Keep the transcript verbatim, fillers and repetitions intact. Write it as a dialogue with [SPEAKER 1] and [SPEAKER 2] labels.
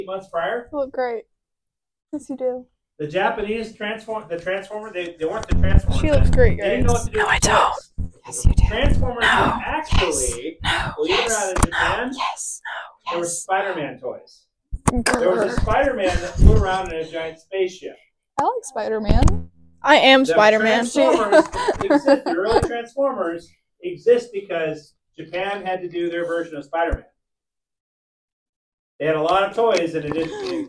[SPEAKER 1] months prior.
[SPEAKER 2] You look great. Yes, you do.
[SPEAKER 1] The Japanese transform the Transformer. They, they weren't the Transformers.
[SPEAKER 2] She looks great,
[SPEAKER 1] They didn't know what
[SPEAKER 2] guys.
[SPEAKER 1] to do
[SPEAKER 3] No,
[SPEAKER 1] with
[SPEAKER 3] I
[SPEAKER 1] toys.
[SPEAKER 3] don't. Yes, you do.
[SPEAKER 1] Transformers
[SPEAKER 3] No.
[SPEAKER 1] were actually,
[SPEAKER 3] No.
[SPEAKER 1] believe it or
[SPEAKER 3] Yes.
[SPEAKER 1] not, in Japan,
[SPEAKER 3] Yes.
[SPEAKER 1] there were
[SPEAKER 3] Yes.
[SPEAKER 1] Spider-Man toys. There was a Spider-Man that flew around in a giant spaceship.
[SPEAKER 2] I like Spider-Man.
[SPEAKER 4] I am
[SPEAKER 1] The
[SPEAKER 4] Spider-Man.
[SPEAKER 1] Transformers exist. The early Transformers exist because Japan had to do their version of Spider-Man. They had a lot of toys, and it didn't.